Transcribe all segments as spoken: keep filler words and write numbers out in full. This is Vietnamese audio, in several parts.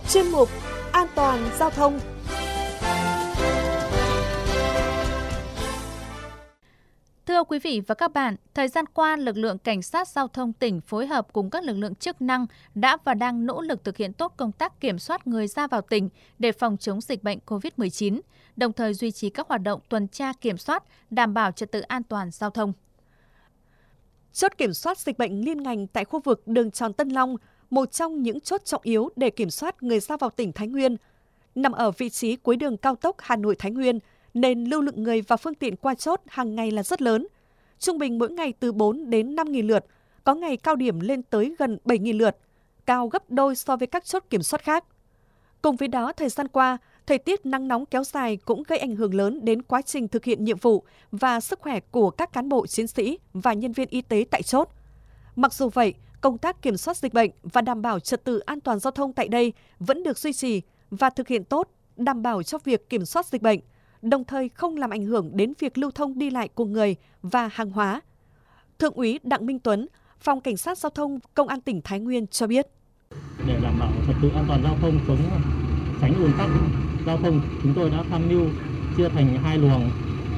chuyên mục An toàn giao thông. Thưa quý vị và các bạn, thời gian qua, lực lượng Cảnh sát Giao thông tỉnh phối hợp cùng các lực lượng chức năng đã và đang nỗ lực thực hiện tốt công tác kiểm soát người ra vào tỉnh để phòng chống dịch bệnh covid mười chín, đồng thời duy trì các hoạt động tuần tra kiểm soát, đảm bảo trật tự an toàn giao thông. Chốt kiểm soát dịch bệnh liên ngành tại khu vực đường Tròn Tân Long, một trong những chốt trọng yếu để kiểm soát người ra vào tỉnh Thái Nguyên. Nằm ở vị trí cuối đường cao tốc Hà Nội-Thái Nguyên, nên lưu lượng người và phương tiện qua chốt hàng ngày là rất lớn. Trung bình mỗi ngày từ bốn đến năm nghìn lượt, có ngày cao điểm lên tới gần bảy nghìn lượt, cao gấp đôi so với các chốt kiểm soát khác. Cùng với đó, thời gian qua, thời tiết nắng nóng kéo dài cũng gây ảnh hưởng lớn đến quá trình thực hiện nhiệm vụ và sức khỏe của các cán bộ chiến sĩ và nhân viên y tế tại chốt. Mặc dù vậy, công tác kiểm soát dịch bệnh và đảm bảo trật tự an toàn giao thông tại đây vẫn được duy trì và thực hiện tốt, đảm bảo cho việc kiểm soát dịch bệnh, đồng thời không làm ảnh hưởng đến việc lưu thông đi lại của người và hàng hóa. Thượng úy Đặng Minh Tuấn, Phòng Cảnh sát Giao thông Công an tỉnh Thái Nguyên cho biết. Để đảm bảo trật tự an toàn giao thông, chống tránh ùn tắc giao thông, chúng tôi đã tham mưu chia thành hai luồng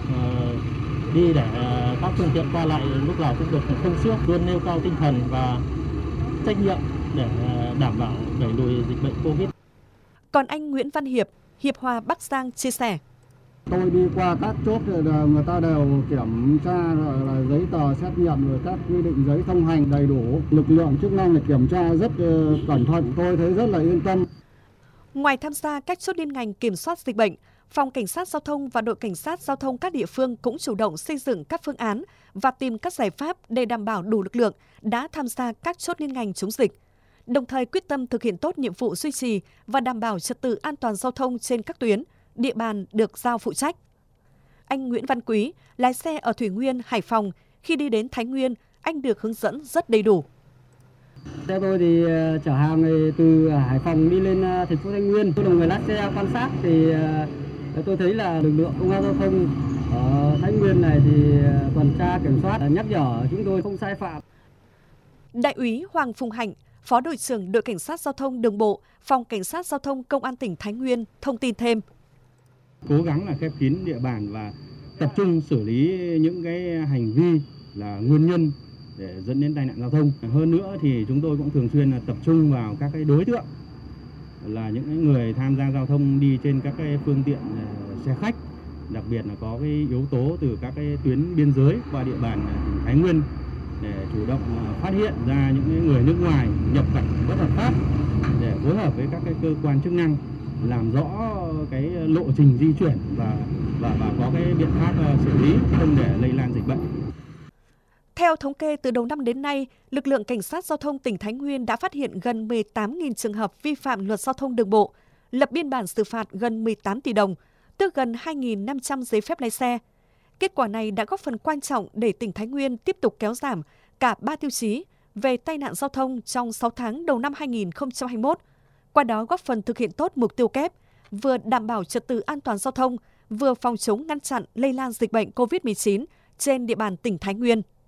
uh, đi để uh, các phương tiện qua lại lúc nào cũng được thông suốt, luôn nêu cao tinh thần và trách nhiệm để uh, đảm bảo đẩy lùi dịch bệnh Covid. Còn anh Nguyễn Văn Hiệp, Hiệp Hòa Bắc Giang chia sẻ. Tôi đi qua các chốt người ta đều kiểm tra rồi là giấy tờ xét nghiệm rồi các quy định giấy thông hành đầy đủ, lực lượng chức năng để kiểm tra rất cẩn thận, tôi thấy rất là yên tâm. Ngoài tham gia các chốt liên ngành kiểm soát dịch bệnh, Phòng Cảnh sát Giao thông và đội Cảnh sát Giao thông các địa phương cũng chủ động xây dựng các phương án và tìm các giải pháp để đảm bảo đủ lực lượng đã tham gia các chốt liên ngành chống dịch, đồng thời quyết tâm thực hiện tốt nhiệm vụ duy trì và đảm bảo trật tự an toàn giao thông trên các tuyến, địa bàn được giao phụ trách. Anh Nguyễn Văn Quý, lái xe ở Thủy Nguyên, Hải Phòng, khi đi đến Thái Nguyên, anh được hướng dẫn rất đầy đủ. Xe tôi thì chở hàng từ Hải Phòng đi lên thành phố Thái Nguyên. Tôi là người lái xe quan sát thì tôi thấy là lực lượng công an giao thông ở Thái Nguyên này thì tuần tra kiểm soát nhắc nhở chúng tôi không sai phạm. Đại úy Hoàng Phùng Hạnh, Phó đội trưởng đội Cảnh sát Giao thông Đường bộ, Phòng Cảnh sát Giao thông Công an tỉnh Thái Nguyên thông tin thêm. Cố gắng là khép kín địa bàn và tập trung xử lý những cái hành vi là nguyên nhân để dẫn đến tai nạn giao thông. Hơn nữa thì chúng tôi cũng thường xuyên là tập trung vào các cái đối tượng là những cái người tham gia giao thông đi trên các cái phương tiện xe khách, đặc biệt là có cái yếu tố từ các cái tuyến biên giới qua địa bàn tỉnh Thái Nguyên để chủ động phát hiện ra những cái người nước ngoài nhập cảnh bất hợp pháp để phối hợp với các cái cơ quan chức năng làm rõ cái lộ trình di chuyển và và và có cái biện pháp xử lý không để lây lan dịch bệnh. Theo thống kê từ đầu năm đến nay, lực lượng Cảnh sát Giao thông tỉnh Thái Nguyên đã phát hiện gần mười tám nghìn trường hợp vi phạm luật giao thông đường bộ, lập biên bản xử phạt gần mười tám tỷ đồng, tước gần hai nghìn năm trăm giấy phép lái xe. Kết quả này đã góp phần quan trọng để tỉnh Thái Nguyên tiếp tục kéo giảm cả ba tiêu chí về tai nạn giao thông trong sáu tháng đầu năm hai nghìn không trăm hai mươi mốt. Qua đó góp phần thực hiện tốt mục tiêu kép, vừa đảm bảo trật tự an toàn giao thông, vừa phòng chống ngăn chặn lây lan dịch bệnh covid mười chín trên địa bàn tỉnh Thái Nguyên.